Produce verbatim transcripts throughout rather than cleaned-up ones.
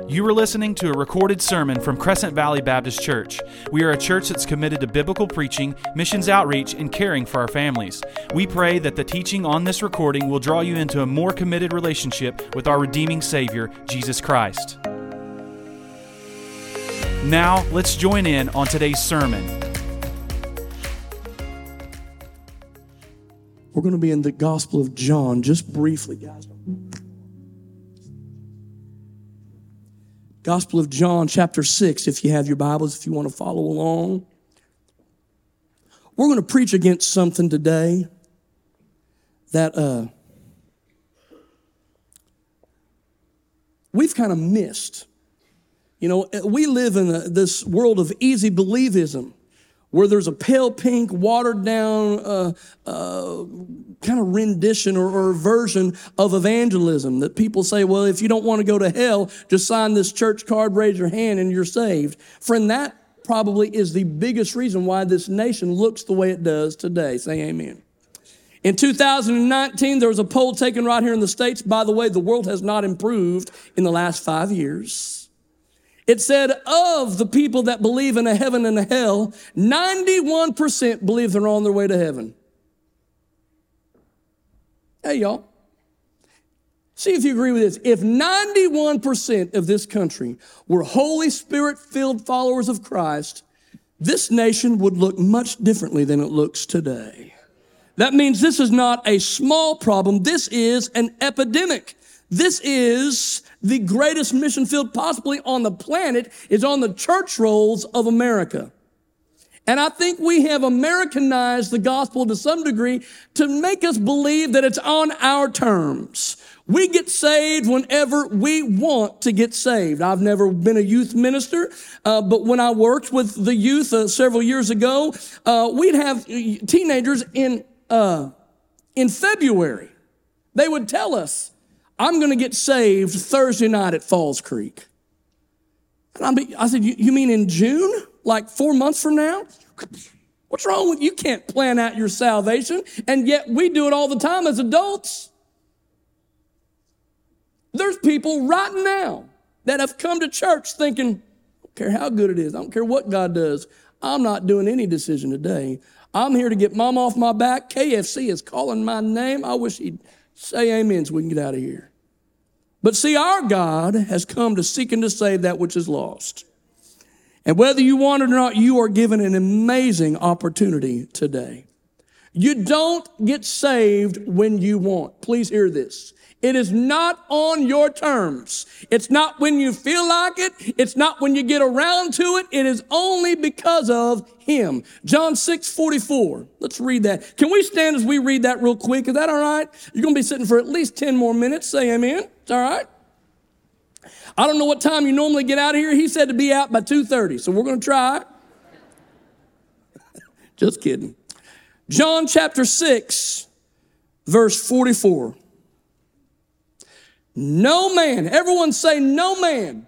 You are listening to a recorded sermon from Crescent Valley Baptist Church. We are a church that's committed to biblical preaching, missions outreach, and caring for our families. We pray that the teaching on this recording will draw you into a more committed relationship with our redeeming Savior, Jesus Christ. Now, let's join in on today's sermon. We're going to be in the Gospel of John, just briefly, guys. Gospel of John, chapter six, if you have your Bibles, if you want to follow along. We're going to preach against something today that uh, we've kind of missed. You know, we live in a, this world of easy believism, where there's a pale pink, watered down uh, uh, kind of rendition or, or version of evangelism that people say, well, if you don't want to go to hell, just sign this church card, raise your hand, and you're saved. Friend, that probably is the biggest reason why this nation looks the way it does today. Say amen. In two thousand nineteen, there was a poll taken right here in the States. By the way, the world has not improved in the last five years. It said of the people that believe in a heaven and a hell, ninety-one percent believe they're on their way to heaven. Hey, y'all. See if you agree with this. If ninety-one percent of this country were Holy Spirit-filled followers of Christ, this nation would look much differently than it looks today. That means this is not a small problem. This is an epidemic. This is the greatest mission field possibly on the planet, is on the church rolls of America. And I think we have Americanized the gospel to some degree to make us believe that it's on our terms. We get saved whenever we want to get saved. I've never been a youth minister, uh, but when I worked with the youth uh, several years ago, uh, we'd have teenagers in uh, in February. They would tell us, I'm going to get saved Thursday night at Falls Creek. And I, be, I said, you, you mean in June? Like four months from now? What's wrong with you? You can't plan out your salvation. And yet we do it all the time as adults. There's people right now that have come to church thinking, I don't care how good it is. I don't care what God does. I'm not doing any decision today. I'm here to get mom off my back. K F C is calling my name. I wish he'd say amen so we can get out of here. But see, our God has come to seek and to save that which is lost. And whether you want it or not, you are given an amazing opportunity today. You don't get saved when you want. Please hear this. It is not on your terms. It's not when you feel like it. It's not when you get around to it. It is only because of Him. John six forty-four. Let's read that. Can we stand as we read that real quick? Is that all right? You're going to be sitting for at least ten more minutes. Say amen. It's all right. I don't know what time you normally get out of here. He said to be out by two thirty, so we're going to try. Just kidding. John chapter six, verse forty-four. No man, everyone say no man,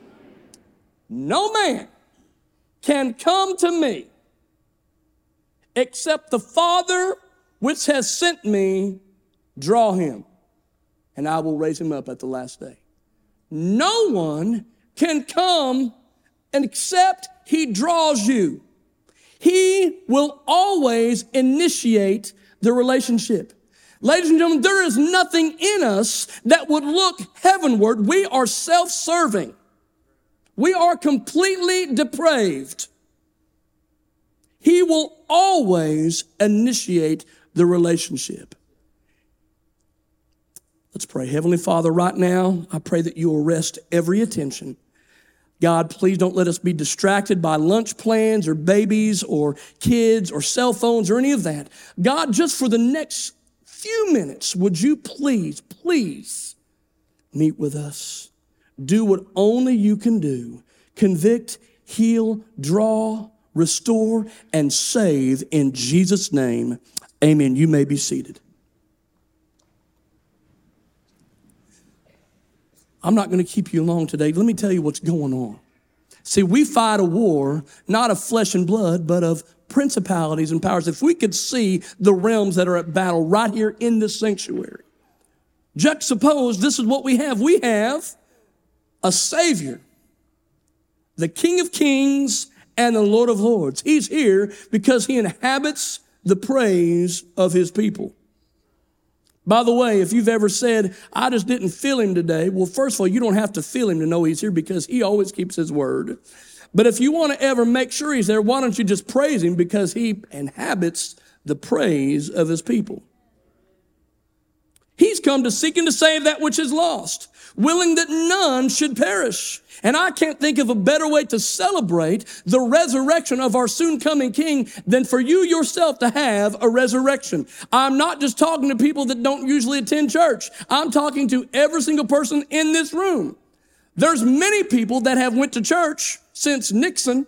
no man can come to me except the Father which has sent me draw him, and I will raise him up at the last day. No one can come except he draws you. He will always initiate the relationship. Ladies and gentlemen, there is nothing in us that would look heavenward. We are self-serving. We are completely depraved. He will always initiate the relationship. Let's pray. Heavenly Father, right now, I pray that you arrest every attention. God, please don't let us be distracted by lunch plans or babies or kids or cell phones or any of that. God, just for the next few minutes, would you please, please meet with us. Do what only you can do. Convict, heal, draw, restore, and save in Jesus' name. Amen. You may be seated. I'm not going to keep you long today. Let me tell you what's going on. See, we fight a war, not of flesh and blood, but of principalities and powers. If we could see the realms that are at battle right here in this sanctuary, juxtaposed, this is what we have. We have a Savior, the King of Kings and the Lord of Lords. He's here because he inhabits the praise of his people. By the way, if you've ever said, I just didn't feel him today, well, first of all, you don't have to feel him to know he's here because he always keeps his word. But if you want to ever make sure he's there, why don't you just praise him because he inhabits the praise of his people. He's come to seek and to save that which is lost, willing that none should perish. And I can't think of a better way to celebrate the resurrection of our soon coming King than for you yourself to have a resurrection. I'm not just talking to people that don't usually attend church. I'm talking to every single person in this room. There's many people that have went to church since Nixon,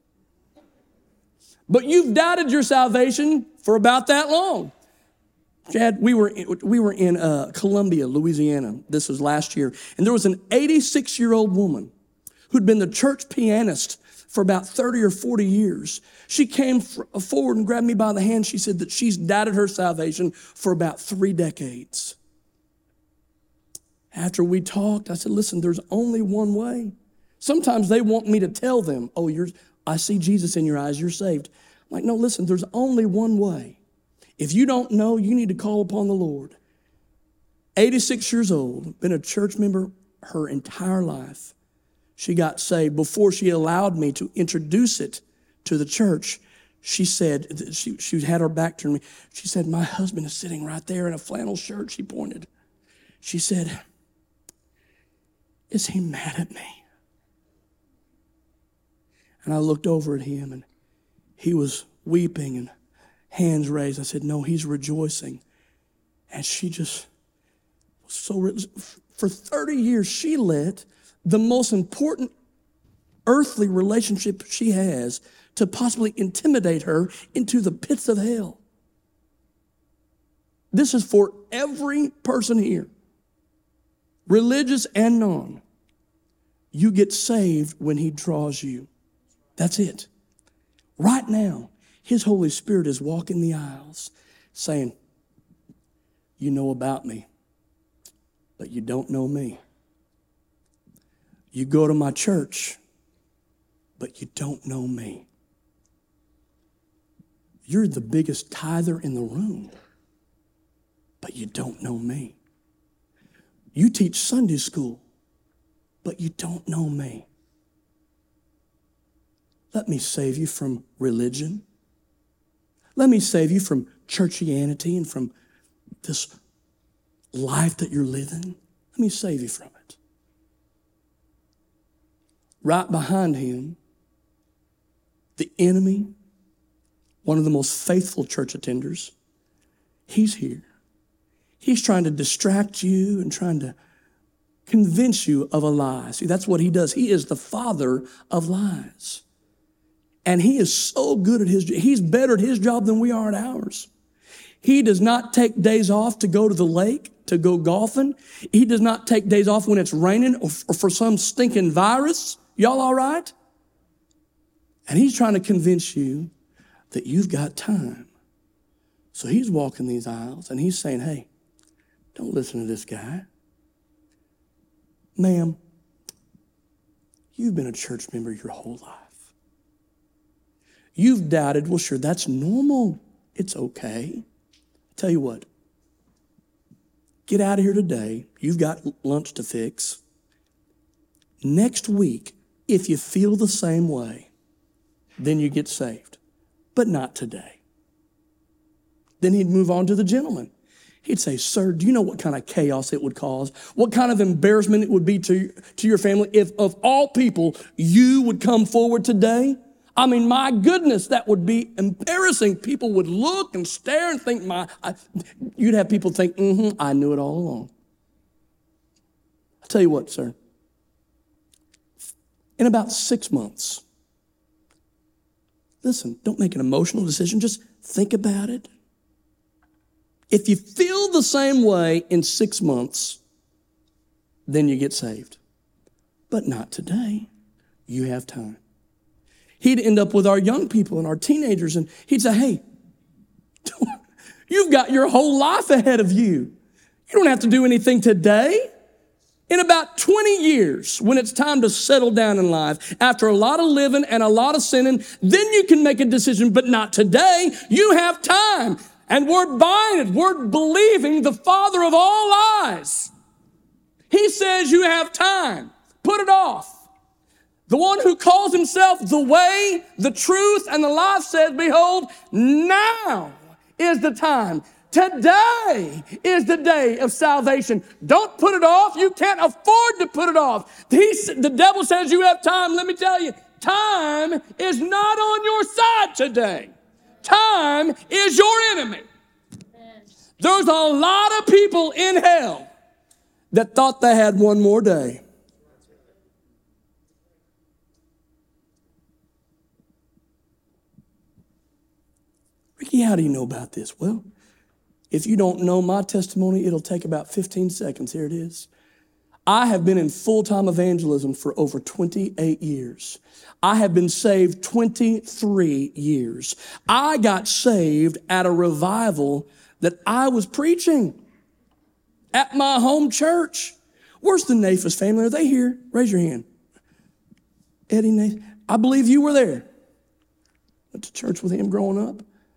but you've doubted your salvation for about that long. Chad, we were in, we were in uh, Columbia, Louisiana. This was last year. And there was an eighty-six-year-old woman who'd been the church pianist for about thirty or forty years. She came forward and grabbed me by the hand. She said that she's doubted her salvation for about three decades. After we talked, I said, listen, there's only one way. Sometimes they want me to tell them, oh, you're, I see Jesus in your eyes, you're saved. I'm like, no, listen, there's only one way. If you don't know, you need to call upon the Lord. eighty-six years old, been a church member her entire life. She got saved. Before she allowed me to introduce it to the church, she said, she, she had her back turned to me. She said, my husband is sitting right there in a flannel shirt, she pointed. She said, is he mad at me? And I looked over at him and he was weeping and hands raised. I said, no, he's rejoicing. And she just was so, for thirty years, she let the most important earthly relationship she has to possibly intimidate her into the pits of hell. This is for every person here, religious and non. You get saved when he draws you. That's it. Right now, his Holy Spirit is walking the aisles saying, you know about me, but you don't know me. You go to my church, but you don't know me. You're the biggest tither in the room, but you don't know me. You teach Sunday school, but you don't know me. Let me save you from religion. Let me save you from churchianity and from this life that you're living. Let me save you from it. Right behind him, the enemy, one of the most faithful church attenders, he's here. He's trying to distract you and trying to convince you of a lie. See, that's what he does. He is the father of lies. And he is so good at his job. He's better at his job than we are at ours. He does not take days off to go to the lake, to go golfing. He does not take days off when it's raining or for some stinking virus. Y'all all right? And he's trying to convince you that you've got time. So he's walking these aisles and he's saying, hey, don't listen to this guy. Ma'am, you've been a church member your whole life. You've doubted. Well, sure, that's normal. It's okay. Tell you what, get out of here today. You've got lunch to fix. Next week, if you feel the same way, then you get saved, but not today. Then he'd move on to the gentleman. He'd say, sir, do you know what kind of chaos it would cause? What kind of embarrassment it would be to, to your family if of all people you would come forward today? I mean, my goodness, that would be embarrassing. People would look and stare and think, my, I, you'd have people think, mm-hmm, I knew it all along. I'll tell you what, sir. In about six months, listen, don't make an emotional decision. Just think about it. If you feel the same way in six months, then you get saved. But not today. You have time. He'd end up with our young people and our teenagers, and he'd say, hey, you've got your whole life ahead of you. You don't have to do anything today. In about twenty years, when it's time to settle down in life, after a lot of living and a lot of sinning, then you can make a decision, but not today. You have time. And we're buying it. We're believing the Father of all lies. He says you have time. Put it off. The one who calls himself the way, the truth, and the life says, behold, now is the time. Today is the day of salvation. Don't put it off. You can't afford to put it off. He's, the devil says you have time. Let me tell you, time is not on your side today. Time is your enemy. There's a lot of people in hell that thought they had one more day. Ricky, how do you know about this? Well, if you don't know my testimony, it'll take about fifteen seconds. Here it is. I have been in full-time evangelism for over twenty-eight years. I have been saved twenty-three years. I got saved at a revival that I was preaching at my home church. Where's the Nafis family? Are they here? Raise your hand. Eddie Nafis. I believe you were there. Went to church with him growing up.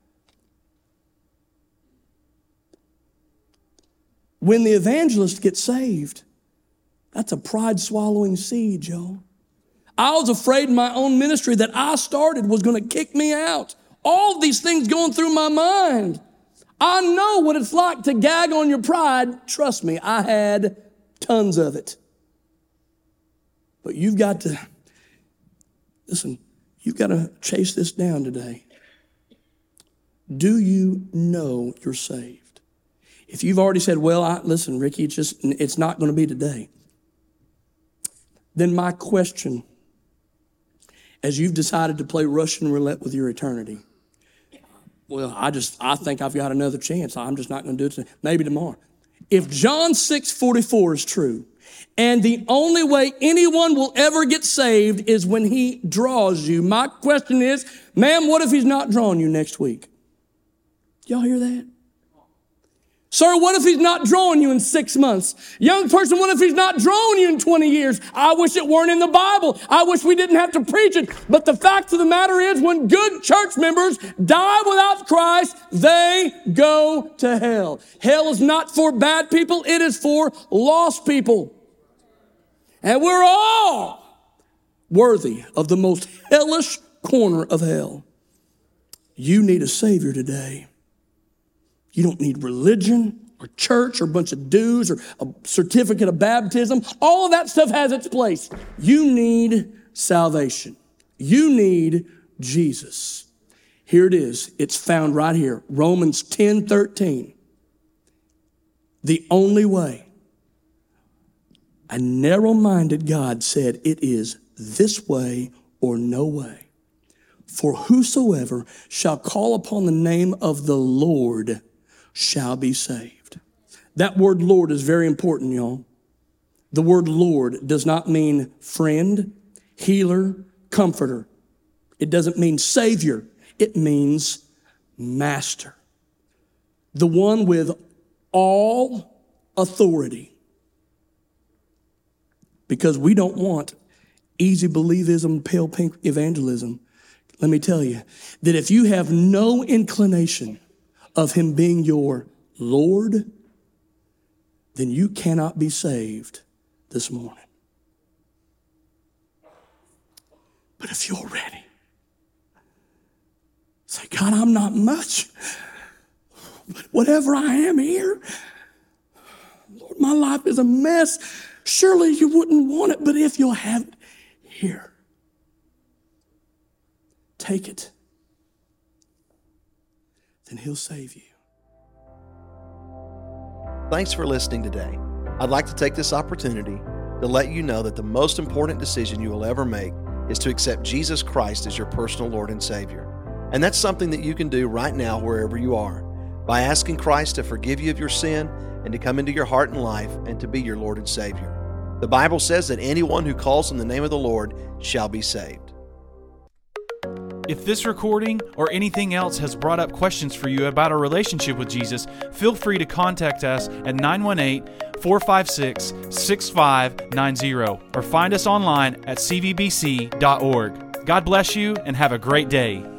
When the evangelist gets saved, that's a pride-swallowing seed, y'all. I was afraid my own ministry that I started was going to kick me out. All these things going through my mind. I know what it's like to gag on your pride. Trust me, I had tons of it. But you've got to, listen, you've got to chase this down today. Do you know you're saved? If you've already said, well, I, listen, Ricky, it's just, it's not going to be today. Then my question, as you've decided to play Russian roulette with your eternity, well, I just, I think I've got another chance. I'm just not going to do it today. Maybe tomorrow. If John six forty-four is true, and the only way anyone will ever get saved is when he draws you, my question is, ma'am, what if he's not drawing you next week? Y'all hear that? Sir, what if he's not drawing you in six months? Young person, what if he's not drawing you in twenty years? I wish it weren't in the Bible. I wish we didn't have to preach it. But the fact of the matter is, when good church members die without Christ, they go to hell. Hell is not for bad people. It is for lost people. And we're all worthy of the most hellish corner of hell. You need a Savior today. You don't need religion or church or a bunch of dues or a certificate of baptism. All of that stuff has its place. You need salvation. You need Jesus. Here it is. It's found right here. Romans ten thirteen. The only way. A narrow-minded God said it is this way or no way. For whosoever shall call upon the name of the Lord shall be saved. That word Lord is very important, y'all. The word Lord does not mean friend, healer, comforter. It doesn't mean savior. It means master. The one with all authority. Because we don't want easy believism, pale pink evangelism. Let me tell you that if you have no inclination of him being your Lord, then you cannot be saved this morning. But if you're ready, say, God, I'm not much, but whatever I am here, Lord, my life is a mess. Surely you wouldn't want it, but if you'll have it here, take it. Then he'll save you. Thanks for listening today. I'd like to take this opportunity to let you know that the most important decision you will ever make is to accept Jesus Christ as your personal Lord and Savior. And that's something that you can do right now wherever you are by asking Christ to forgive you of your sin and to come into your heart and life and to be your Lord and Savior. The Bible says that anyone who calls on the name of the Lord shall be saved. If this recording or anything else has brought up questions for you about our relationship with Jesus, feel free to contact us at nine one eight, four five six, six five nine zero or find us online at c v b c dot org. God bless you and have a great day.